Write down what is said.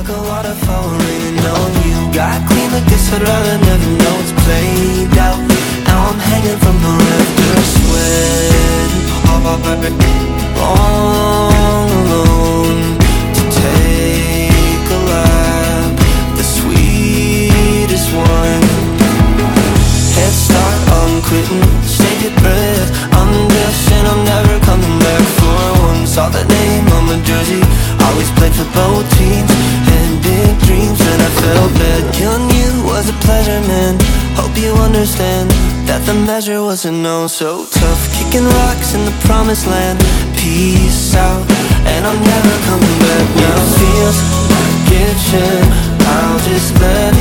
like a waterfall raining on you. Got clean like this, I'd rather never know it's played out. Now I'm hanging from the rafters, sweating hard, all alone to take a lap, the sweetest one. Head start, I'm quitting, save your breath. I'm guessing I'm never coming back for one. Saw the name on my jersey, always played for both teams. Had big dreams and I felt bad. Killing you was a pleasure, man. Hope you understand that the measure wasn't no so tough. Kicking rocks in the promised land. Peace out, and I'm never coming back now. Feels like it should, I'll just let